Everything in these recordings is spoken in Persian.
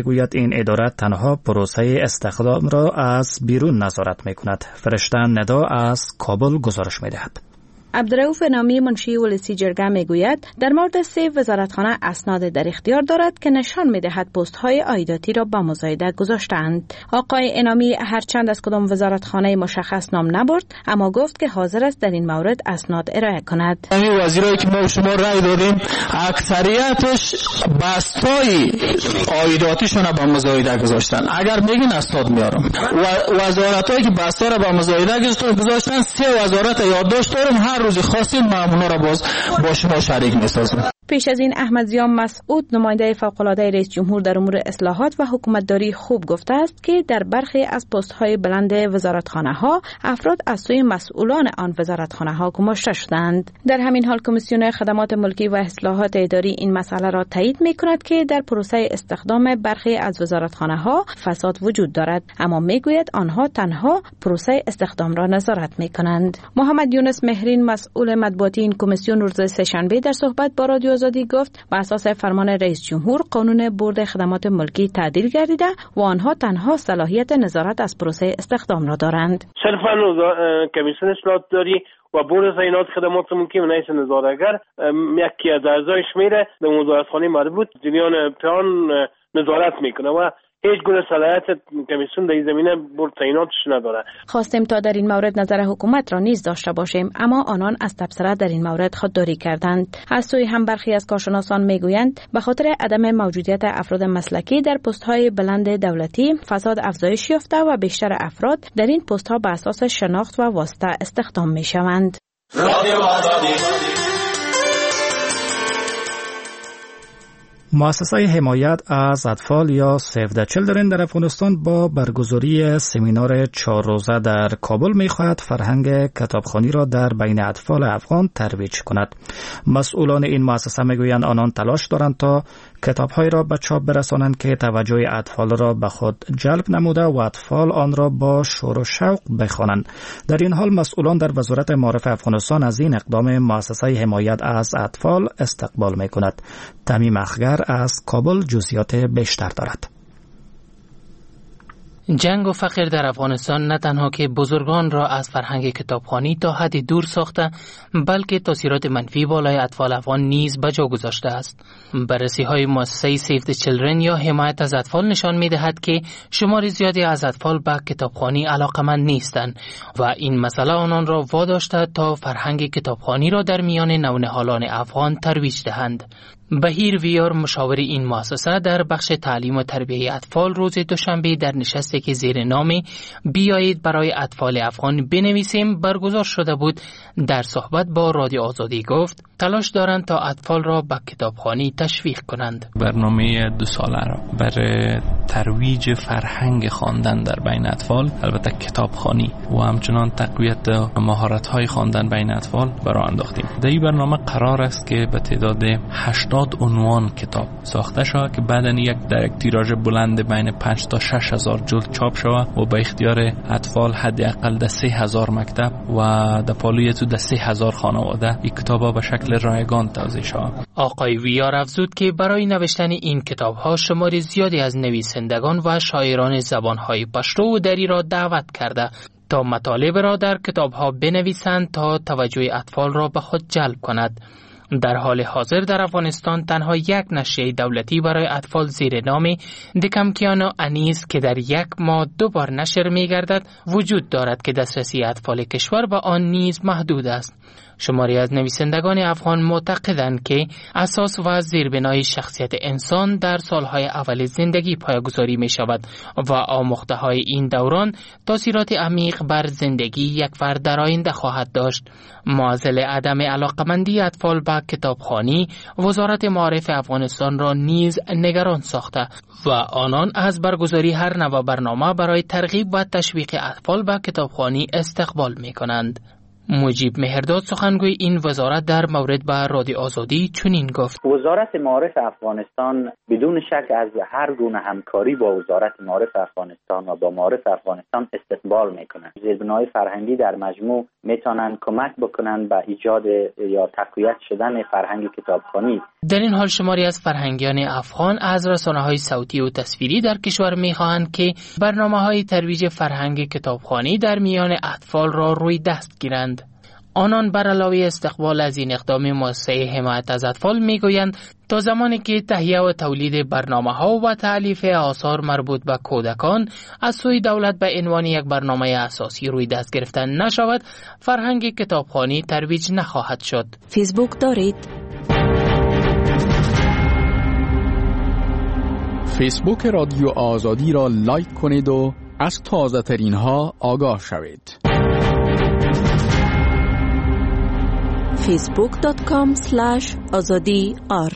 میگوید این اداره تنها پروسه استخدام را از بیرون نظارت میکند. فرشته ندا از کابل گزارش میدهد. عبدالرؤوف نامی منشی ولسی جرگه میگوید در مورد 3 وزارتخانه اسناد در اختیار دارد که نشان میدهد پست های عایداتی را به مزایده گذاشتند. آقای انامی هرچند از کدام وزارتخانه مشخص نام نبرد، اما گفت که حاضر است در این مورد اسناد ارائه کند. این وزیرایی که ما شما رای دادیم اکثریتش بستای عایداتیشون را به مزایده گذاشتن. اگر میگین اسناد میارم. وزارتایی که بستا را به مزایده گذاشتن 3 وزارت یادداشت دارم، روز خاصی مامونا را باز با شما شریک می‌سازم. پیش از این احمد ضیا مسعود نماینده فوق‌العاده رئیس جمهور در امور اصلاحات و حکومتداری خوب گفته است که در برخی از پست‌های بلند وزارتخانه‌ها افراد از سوی مسئولان آن وزارتخانه‌ها گماشته شدند. در همین حال کمیسیون خدمات ملکی و اصلاحات اداری این مسئله را تایید می‌کند که در پروسه استخدام برخی از وزارتخانه‌ها فساد وجود دارد، اما می‌گوید آنها تنها پروسه استخدام را نظارت می‌کنند. محمد یونس مهرین مسئول مطبوعاتی این کمیسیون روز سه‌شنبه در صحبت با رادیو آزادی گفت بر اساس فرمان رئیس جمهور قانون بورد خدمات ملکی تعدیل گردیده و آنها تنها صلاحیت نظارت از پروسه استخدام را دارند. صرفاً کمیسیون اصلاحات داری و بورد تعیینات خدمات ملکی من حیث نظارتگر یکی از اعضایش میره به وزارتخانه مربوط جریان پیان نظارت میکنه و هیچ گونه صلاحیت کمیسیون در این زمینه بورد تعییناتش نداره. خواستیم تا در این مورد نظر حکومت را نیز داشته باشیم، اما آنان از تبصره در این مورد خودداری کردند. از سوی هم برخی از کارشناسان میگویند به خاطر عدم موجودیت افراد مسلکی در پست‌های بلند دولتی فساد افزایش یافته و بیشتر افراد در این پست‌ها به اساس شناخت و واسطه استخدام میشوند. مؤسسه حمایت از اطفال یا سیو د چیلدرن در افغانستان با برگزاری سمینار 4 روزه در کابل می‌خواهد فرهنگ کتابخوانی را در بین اطفال افغان ترویج کند. مسئولان این مؤسسه میگویند آنان تلاش دارند تا کتاب‌های را به چاپ برسانند که توجه اطفال را به خود جلب نموده و اطفال آن را با شور و شوق بخوانند. در این حال مسئولان در وزارت معارف افغانستان از این اقدام مؤسسه حمایت از اطفال استقبال می‌کند. تمیم اخگر از کابل جزئیات بیشتر دارد. جنگ و فقر در افغانستان نه تنها که بزرگان را از فرهنگ کتابخوانی تا حدی دور ساخته، بلکه تاثیرات منفی بالای اطفال افغان نیز به جا گذاشته است. بررسی‌های مؤسسه سیو د چیلدرن یا حمایت از اطفال نشان می‌دهد که شمار زیادی از اطفال به کتابخوانی علاقه‌مند نیستند و این مسئله آنان را واداشته تا فرهنگ کتابخوانی را در میان نونهالان افغان ترویج دهند. بهیر ویار مشاور این مؤسسه در بخش تعلیم و تربیت اطفال روز دوشنبه در نشستی که زیر نام بیایید برای اطفال افغان بنویسیم برگزار شده بود در صحبت با رادیو آزادی گفت تلاش دارند تا اطفال را به کتابخوانی تشویق کنند. برنامه 2 ساله را برای ترویج فرهنگ خواندن در بین اطفال، البته کتابخوانی و همچنان تقویت مهارت‌های خواندن بین اطفال برای انداختیم. در این برنامه قرار است که به تعداد 80 عنوان کتاب ساخته شود که بعداً در یک تیراژ بلند بین 5 تا 6 هزار جلد چاپ شود و به اختیار اطفال حداقل 3000 مکتب و در پالوی تو 3000 خانواده این کتاب‌ها به شکل رایگان توزیع شود. آقای ویار افزود که برای نوشتن این کتاب‌ها شمار زیادی از نویسندگان و شاعران زبان‌های پشتو و دری را دعوت کرده تا مطالب را در کتاب‌ها بنویسند تا توجه اطفال را به خود جلب کند. در حال حاضر در افغانستان تنها یک نشریه دولتی برای اطفال زیر نام دکمکیانو انیس که در یک ماه 2 بار نشر می گردد وجود دارد که دسترسی اطفال کشور به آن نیز محدود است. شماری از نویسندگان افغان معتقدند که اساس و زیربنای شخصیت انسان در سالهای اول زندگی پایه‌گذاری می شود و آموخته‌های این دوران تاثیرات عمیق بر زندگی یک فرد در آینده خواهد داشت. معضل عدم علاقمندی اطفال به کتابخوانی وزارت معارف افغانستان را نیز نگران ساخته و آنان از برگزاری هر نوع برنامه برای ترغیب و تشویق اطفال به کتابخوانی استقبال می کنند. مجیب مهرداد سخنگوی این وزارت در مورد به رادیو آزادی چنین گفت: وزارت معارف افغانستان بدون شک از هر گونه همکاری با وزارت معارف افغانستان و با معارف افغانستان استقبال میکنند. زیربنای فرهنگی در مجموع میتونن کمک بکنن به ایجاد یا تقویت شدن فرهنگ کتابخوانی. در این حال شماری از فرهنگیان افغان از رسانه‌های صوتی و تصویری در کشور می‌خواهند که برنامه‌های ترویج فرهنگ کتابخوانی در میان اطفال را روی دست گیرند. آنان بر علاوه استقبال از این اقدام مؤسسه حمایت از اطفال میگویند تا زمانی که تهیه و تولید برنامه‌ها و تألیف آثار مربوط به کودکان از سوی دولت به عنوان یک برنامه اساسی روی دست گرفتن نشود، فرهنگ کتابخوانی ترویج نخواهد شد. فیسبوک دارید؟ فیسبوک رادیو آزادی را لایک کنید و از تازه ترین ها آگاه شوید. facebook.com/azadi_r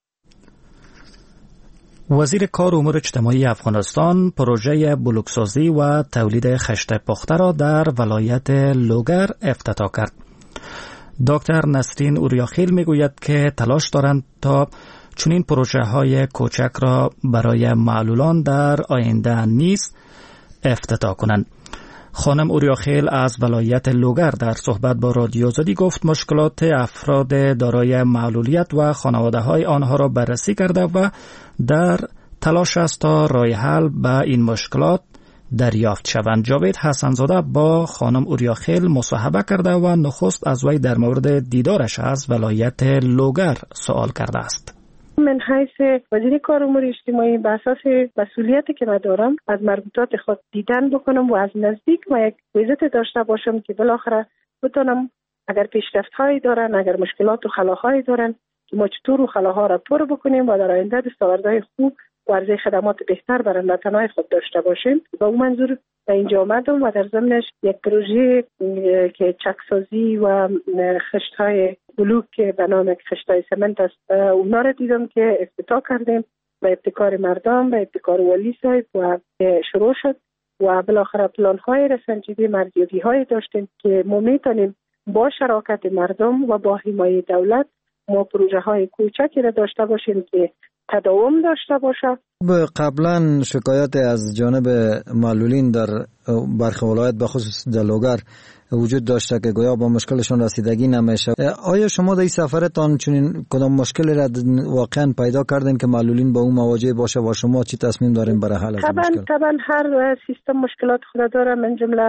وزیر کار و امور اجتماعی افغانستان پروژه بلوکسازی و تولید خشت پخته را در ولایت لوگر افتتاح کرد. دکتر نسرین اوریاخیل میگوید که تلاش دارند تا چنین پروژه های کوچک را برای معلولان در آینده نیز افتتاح کنند. خانم اوریاخیل از ولایت لوگر در صحبت با رادیو آزادی گفت مشکلات افراد دارای معلولیت و خانواده های آنها را بررسی کرده و در تلاش است تا راه حل به این مشکلات دریافت شوند. جاوید حسنزاده با خانم اوریاخیل مصاحبه کرده و نخست از وی در مورد دیدارش از ولایت لوگر سوال کرده است. من حیث وزیر کار و امور اجتماعی به اساس مسئولیتی که من دارم از مربوطات خود دیدن بکنم و از نزدیک و یک ویزیت داشته باشم که بالاخره بتونم اگر پیشرفت‌هایی دارن، اگر مشکلات و خلاهایی دارن که ما چطور خلاها را پر بکنیم و در آینده دستاوردهای خوب و عرضه خدمات بهتر برای وطنهای خود داشته باشیم. با اون منظور به اینجا آمدم و در ضمنش یک پروژه که چکسازی و خشت‌های بلوک که به نام خشت‌های سمنت است اونا را دیدم که افتتاح کردیم به ابتکار مردم، به ابتکار والی صاحب و شروع شد و بالاخره پلان‌های رسانجیدی مرزیابی‌های داشتیم که ما میتونیم با شراکت مردم و با حمایت دولت ما پروژه‌های کوچکی را داشته باشیم که تداوم داشته باشه. قبلا شکایت از جانب معلولین در برخی ولایت به خصوص در لوگر وجود داشته که گویا با مشکلشون رسیدگی نمیشه. آیا شما در این سفرتان چنین کدام مشکلی را واقعا پیدا کردین که معلولین با اون مواجه باشه و شما چی تصمیم دارین برای حل از مشکل؟ طبعا هر سیستم مشکلات خود داره، من جمله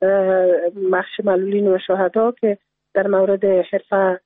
بخش معلولین و شهدا که در مورد حرفه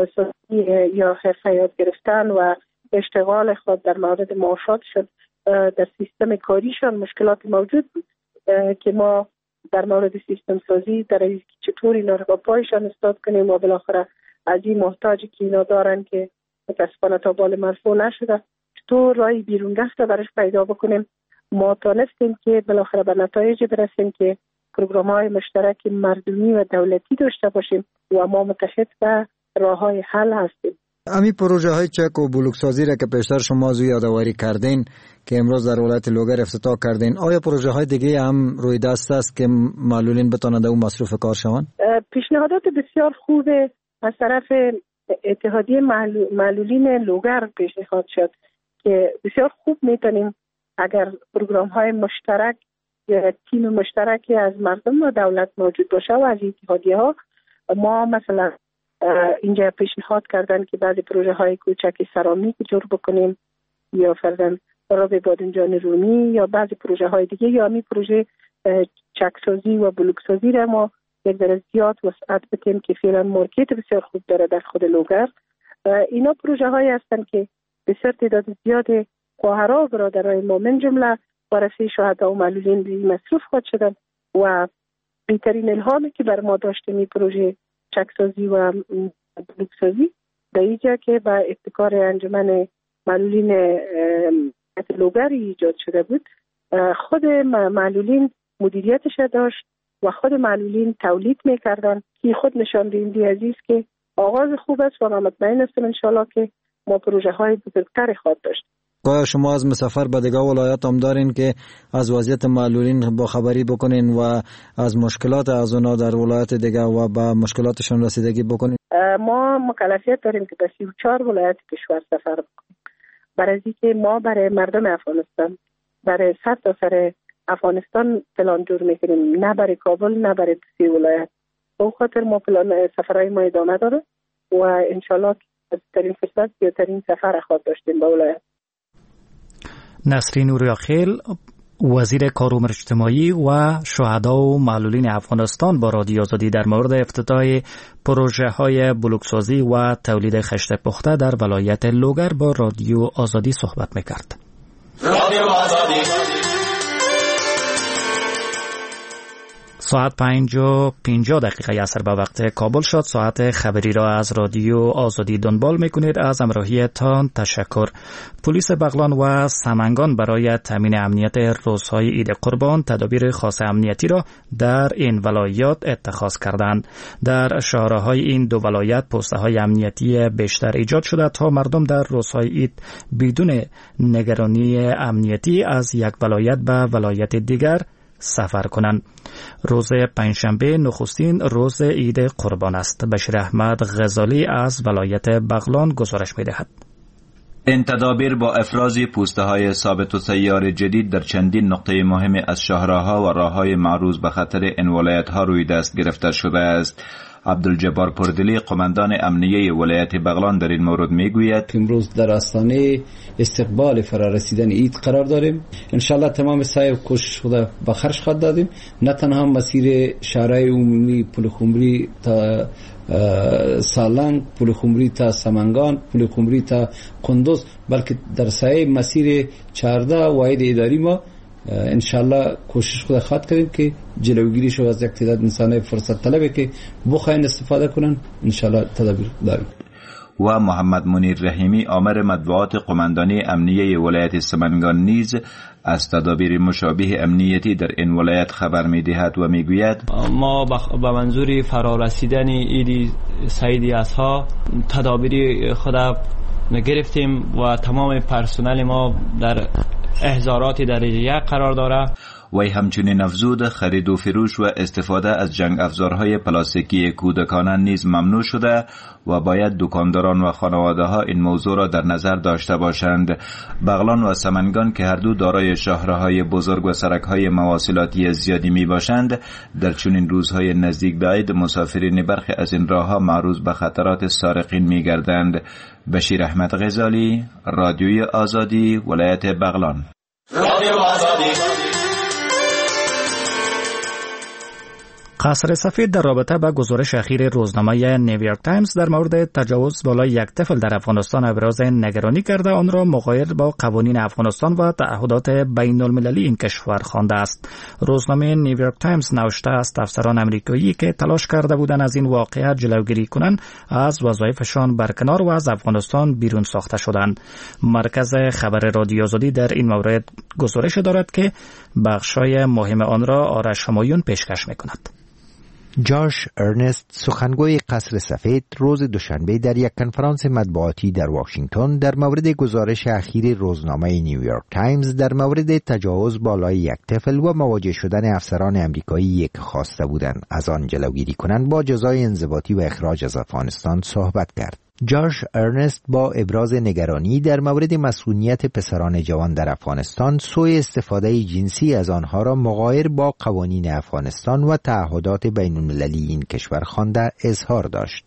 یا حرفه یاد گرفتن و اشتغال خود در مورد معاشاتشون در سیستم کاریشان مشکلات موجود بود که ما در مورد سیستم سازی در این چطور اینا رو با پایشان استاد کنیم و بالاخره از این محتاجی که اینا دارن که متاسفانه تا بال مرفوع نشده چطور راهی بیرون رفته برش پیدا بکنیم. ما تانستیم که بالاخره به نتایج برسیم که پروگرام‌های مشترک مردمی و دولتی داشته باشیم و ما متحد به راه‌های حل هستیم. امی پروژه های چک و بلوکسازی را که پیشتر شما زو یادآوری کردین که امروز در ولایت لوگر افتتاح کردین، آیا پروژه های دیگه هم روی دست است که معلولین بتوانند او مصروف کار شوند؟ پیشنهادات بسیار خوب از طرف اتحادیه معلولین لوگر پیشنهاد شد که بسیار خوب میتونیم اگر پروگرام های مشترک یا تیم مشترکی از مردم و دولت موجود باشه و از اتحادیه ها. ما مثلا اینجا پیشنهاد کردن که بعضی پروژه های کوچک سرامیک جور بکنیم یا فرضاً راب بادنجان رومی یا بعضی پروژه های دیگه یا می پروژه چکسازی و بلوکسازی را ما یک ذره زیاد وسعت بدیم که فعلا مارکت بسیار خوب داره در خود لوگر. اینا پروژه هایی هستن که بسیار تعداد زیاد خواهرها و برادرای ما من جمله وارثه شهدا و معلولین به مصروف خود شدن و بهترین الهامی که بر ما داشته می پروژه چکسازی و بلوکسازی در اینجا که با ابتکار انجمن معلولین لوگر ایجاد شده بود. خود معلولین مدیریتش داشت و خود معلولین تولید میکردن که خود نشان دهنده عزیز که آغاز خوب است و من مطمئن هستم انشالله که ما پروژه های بزرگتر خواهد داشت. آیا شما از مسافر به دیگه ولایات هم دارین که از وضعیت معلولین با خبری بکنین و از مشکلات از اونا در ولایات دیگه و به مشکلاتشون رسیدگی بکنین؟ ما مکلفیت داریم که به 34 ولایت کشور سفر بکنیم، برای اینکه ما برای مردم افغانستان، برای سر افغانستان پلان جور میکنیم، نه برای کابل نه برای 3 ولایت. به خاطر ما پلان سفرهای ما ادامه داره و انشالله از ترین فرصت بیاترین سفر خواهد داشتیم به ولایت. نسرین نوریاخیل، وزیر کار امور اجتماعی و شهدا و معلولین افغانستان، با رادیو آزادی در مورد افتتاح پروژه های بلوکسازی و تولید خشت پخته در ولایت لوگر با رادیو آزادی صحبت میکرد. رادیو آزادی. ساعت 5:50 عصر به وقت کابل شد. ساعت خبری را از رادیو آزادی دنبال میکنید. از همراهیتان تشکر. پلیس بغلان و سمنگان برای تامین امنیت روزهای عید قربان تدابیر خاص امنیتی را در این ولایات اتخاذ کردند. در شهرهای این دو ولایت پست‌های امنیتی بیشتر ایجاد شده تا مردم در روزهای عید بدون نگرانی امنیتی از یک ولایت به ولایت دیگر سفر کنند. روز پنجشنبه نخستین روز عید قربان است. بشیر احمد غزالی از ولایت بغلان گزارش می‌دهد. این تدابیر با افراز پوسته‌های ثابت و سیار جدید در چندین نقطه مهم از شهرها و راههای معروض به خطر این ولایت‌ها روی دست گرفته شده است. عبدالجبار پردلی، قماندان امنیه ولایت بغلان، در این مورد میگوید امروز در آستانه استقبال فرارسیدن عید قرار داریم. انشالله تمام سعی و کوشش خود به خرج خواهد دادیم. نه تنها مسیر شهرهای عمومی پلخمری تا سالنگ، پلخمری تا سمنگان، پلخمری تا قندوز، بلکه در سعی مسیر 14 واحد اداری ما انشالله کوشش خود خواهد کردیم که جلوگیری شو از یک تعداد انسان‌های فرصت طلبه که بخواین استفاده کنن. انشالله تدابیر داریم. و محمد منیر رحیمی، آمر مطبوعات قماندانی امنیه ولایت سمنگان، نیز از تدابیر مشابه امنیتی در این ولایت خبر می‌دهد و میگوید ما به منظور فرارسیدن عید سعید اضحی تدابیر خود گرفتیم و تمام پرسنل ما در احضارات درجه 1 قرار داره. وی همچنین افزود خرید و فروش و استفاده از جنگ افزارهای پلاستیکی کودکانه نیز ممنوع شده و باید دکانداران و خانواده‌ها این موضوع را در نظر داشته باشند. بغلان و سمنگان که هر دو دارای شاهراهای بزرگ و سرک‌های مواصلاتی زیادی می باشند، در چنین روزهای نزدیک به عید مسافرین برخی از این راه‌ها معرض به خطرات سارقین می گردند. بشیر احمد غزالی، رادیوی آزادی، ولایت بغلان. رادیو آزادی. قصر سفید در رابطه با گزارش اخیر روزنامه نیویورک تایمز در مورد تجاوز بالای یک طفل در افغانستان ابراز نگرانی کرده، آن را مغایر با قوانین افغانستان و تعهدات بین المللی این کشور خوانده است. روزنامه نیویورک تایمز نوشته است افسران امریکایی که تلاش کرده بودند از این واقعه جلوگیری کنند از وظایفشان برکنار و از افغانستان بیرون ساخته شدند. مرکز خبر رادیو آزادی در این مورد گزارش دارد که بخشای مهم آن را آرش همایون پیشکش می‌کند. جاش ارنست، سخنگوی قصر سفید، روز دوشنبه در یک کنفرانس مطبوعاتی در واشنگتن در مورد گزارش اخیر روزنامه نیویورک تایمز در مورد تجاوز بالای یک طفل و مواجه شدن افسران امریکایی که خواسته بودند از آن جلوگیری کنند با جزای انضباطی و اخراج از افغانستان صحبت کرد. جاش ارنست با ابراز نگرانی در مورد مسئولیت پسران جوان در افغانستان، سوء استفاده جنسی از آنها را مغایر با قوانین افغانستان و تعهدات بین المللی این کشور خوانده اظهار داشت.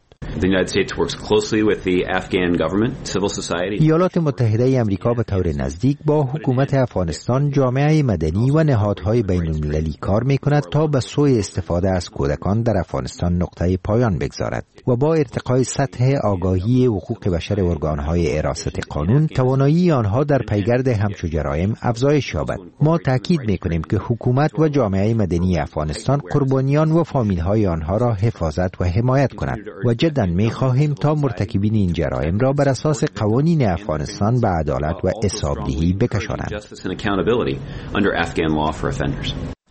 ایالات متحده امریکا به طور نزدیک با حکومت افغانستان، جامعه مدنی و نهادهای بین المللی کار می‌کند تا به سوء استفاده از کودکان در افغانستان نقطه پایان بگذارد و با ارتقای سطح آگاهی حقوق بشر ارگانهای حراست قانون، توانایی آنها در پیگرد همچو جرایم افزایش یابد. ما تاکید می‌کنیم که حکومت و جامعه مدنی افغانستان قربانیان و فامیل‌های آنها را حفاظت و حمایت کند و جداً می‌خواهیم تا مرتکبین این جرایم را بر اساس قوانین افغانستان به عدالت و حسابدهی بکشانند.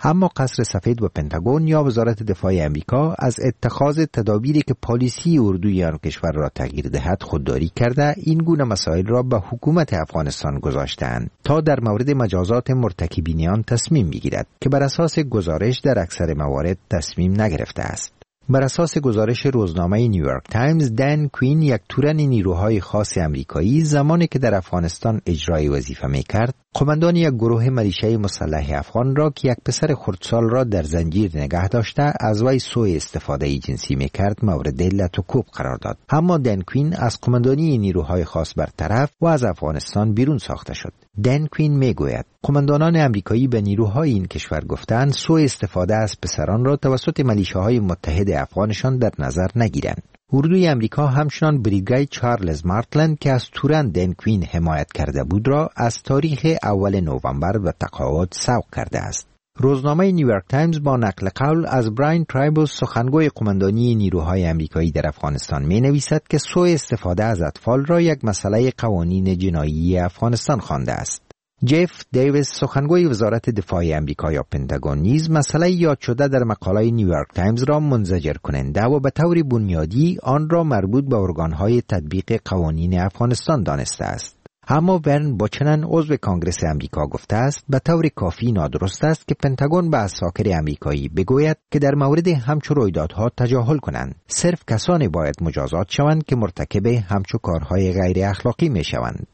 اما قصر سفید و پنتاگون یا وزارت دفاع امریکا از اتخاذ تدابیری که پالیسی اردوی آن کشور را تغییر دهد خودداری کرده این گونه مسائل را به حکومت افغانستان گذاشتند تا در مورد مجازات مرتکبین آن تصمیم بگیرد که بر اساس گزارش در اکثر موارد تصمیم نگرفته است. بر اساس گزارش روزنامه نیویورک تایمز، دن کوین، یک تورن نیروهای خاص امریکایی، زمانی که در افغانستان اجرای وظیفه می‌کرد، قماندان یک گروه ملیشه مسلح افغان را که یک پسر خردسال را در زنجیر نگه داشته از وی سوء استفاده جنسی می‌کرد مورد لط و کوب قرار داد. اما دن کوین از قماندانی نیروهای خاص برطرف و از افغانستان بیرون ساخته شد. دن کوین میگوید قماندانان امریکایی به نیروهای این کشور گفتند سوء استفاده از پسران را توسط ملیشه‌های متحد افغانشان در نظر نگیرند. اردوی امریکا همچنان بریگای چارلز مارتلند که از تورن دن کوین حمایت کرده بود را از تاریخ اول نوامبر به تقاعد سوق کرده است. روزنامه نیویورک تایمز با نقل قول از براین ترایبل، سخنگوی قماندانی نیروهای امریکایی در افغانستان می نویسد که سوء استفاده از اطفال را یک مسئله قوانین جنایی افغانستان خوانده است. جف دیویس، سخنگوی وزارت دفاع امریکا یا پنتاگون، نیز مسئله یاد شده در مقاله نیویورک تایمز را منزجر کننده و به طور بنیادی آن را مربوط به ارگانهای تطبیق قوانین افغانستان دانسته است. اما ورن بوچنن، عضو کانگرس امریکا، گفته است به طور کافی نادرست است که پنتاگون به عساکر امریکایی بگوید که در مورد همچو رویدادها تجاهل کنند. صرف کسانی باید مجازات شوند که مرتکب همچو کارهای غیر اخلاقی می شوند.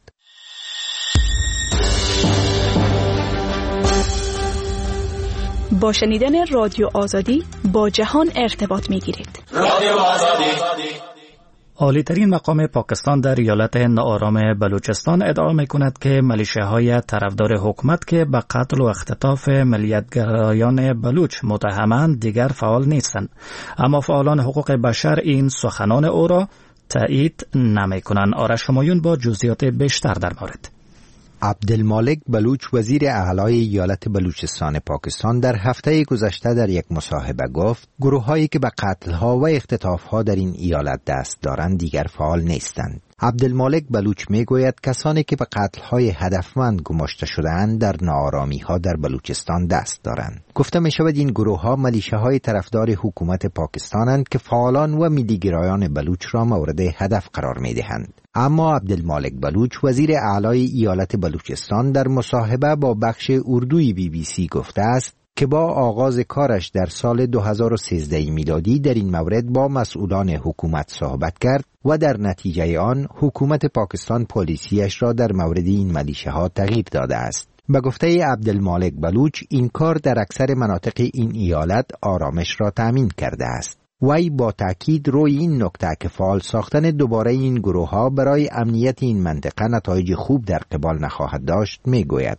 با شنیدن رادیو آزادی با جهان ارتباط می گیرید. رادیو آزادی. عالی‌ترین مقام پاکستان در ایالت ناآرام بلوچستان ادعا می‌کند که ملیشه‌های طرفدار حکومت که به قتل و اختطاف ملیت‌گرایان بلوچ متهمند دیگر فعال نیستند. اما فعالان حقوق بشر این سخنان او را تایید نمی‌کنند. آرش همایون با جزئیات بیشتر در مورد. عبدالمالک بلوچ، وزیر اعلای ایالت بلوچستان پاکستان، در هفته گذشته در یک مصاحبه گفت گروه‌هایی که به قتل‌ها و اختطاف‌ها در این ایالت دست دارند دیگر فعال نیستند. عبدالمالک بلوچ میگوید کسانی که به قتل‌های هدفمند گماشته شده‌اند در ناآرامی‌ها در بلوچستان دست دارند. گفته می‌شود این گروه‌ها ملیشه‌های طرفدار حکومت پاکستانند که فعالان و ملی‌گرایان بلوچ را مورد هدف قرار می‌دهند. اما عبدالمالک بلوچ، وزیر اعلای ایالت بلوچستان، در مصاحبه با بخش اردوی BBC گفته است که با آغاز کارش در سال 2013 میلادی در این مورد با مسئولان حکومت صحبت کرد و در نتیجه آن حکومت پاکستان پالیسیش را در مورد این ملیشه‌ها تغییر داده است. به گفته عبدالمالک بلوچ این کار در اکثر مناطق این ایالت آرامش را تامین کرده است. وی با تأکید روی این نکته که فعال ساختن دوباره این گروه‌ها برای امنیت این منطقه نتایج خوب در قبال نخواهد داشت میگوید.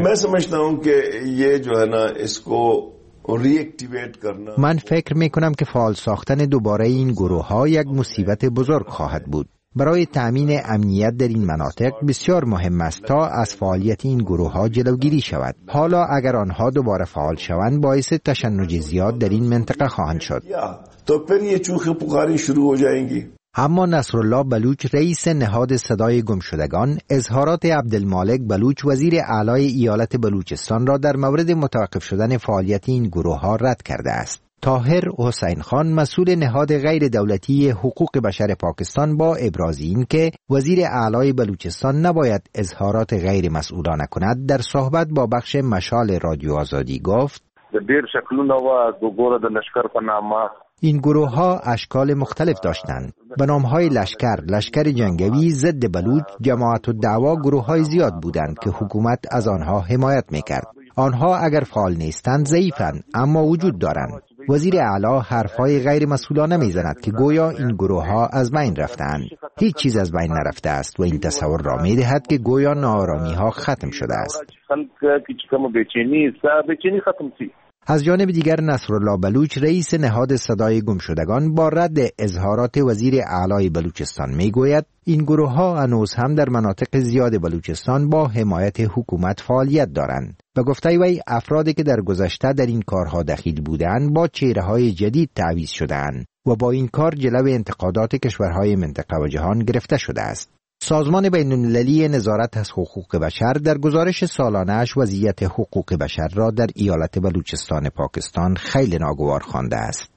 من فکر میکنم که فعال ساختن دوباره این گروه‌ها یک مصیبت بزرگ خواهد بود. برای تأمین امنیت در این مناطق بسیار مهم است تا از فعالیت این گروه‌ها جلوگیری شود. حالا اگر آنها دوباره فعال شوند باعث تشنج زیاد در این منطقه خواهند شد. اما نصرالله بلوچ، رئیس نهاد صدای گمشدگان، اظهارات عبدالمالک بلوچ، وزیر اعلای ایالت بلوچستان را در مورد متوقف شدن فعالیت این گروه‌ها رد کرده است. طاهر حسین خان، مسئول نهاد غیر دولتی حقوق بشر پاکستان، با ابراز این که وزیر اعلای بلوچستان نباید اظهارات غیر مسئولانه کند، در صحبت با بخش مشال رادیو آزادی گفت این گروه ها اشکال مختلف داشتند. به نام های لشکر جنگوی، ضد بلوچ، جماعت الدعوا، گروه های زیاد بودند که حکومت از آنها حمایت میکرد. آنها اگر فعال نیستند ضعیفند اما وجود دارند. وزیر اعلی حرفهای غیر مسئولانه میزند که گویا این گروه ها از بین رفتند. هیچ چیز از بین نرفته است و این تصور را میدهد که گویا ناآرامی ها ختم شده است. از جانب دیگر نصرالله بلوچ، رئیس نهاد صدای گمشدگان، با رد اظهارات وزیر اعلای بلوچستان میگوید این گروه ها هنوز هم در مناطق زیاد بلوچستان با حمایت حکومت فعالیت دارند. به گفته وی افرادی که در گذشته در این کارها دخیل بودند با چهره‌های جدید تعویض شدند و با این کار جلو انتقادات کشورهای منطقه و جهان گرفته شده است. سازمان بین‌المللی نظارت از حقوق بشر در گزارش سالانه‌اش وضعیت حقوق بشر را در ایالت بلوچستان پاکستان خیلی ناگوار خوانده است.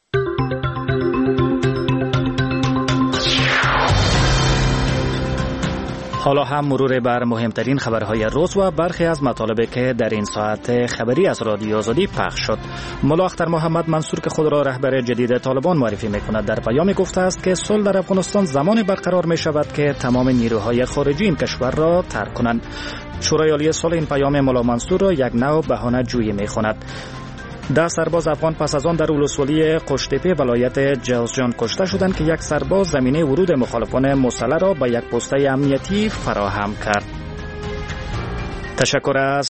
حالا هم مرور بر مهمترین خبرهای روز و برخی از مطالبی که در این ساعت خبری از رادیو آزادی پخش شد. ملا اختر محمد منصور که خود را رهبر جدید طالبان معرفی می‌کند در پیامی گفته است که صلح در افغانستان زمانی برقرار می‌شود که تمام نیروهای خارجی این کشور را ترک کنند. شورای عالی صلح این پیام ملا منصور را یک نوع بهانه جویی می‌خواند. 10 سرباز افغان پس از آن در ولسوالی قشتپه ولایت جوزجان کشته شدند که یک سرباز زمینه ورود مخالفان مسلح را به یک پسته امنیتی فراهم کرد. تشکر از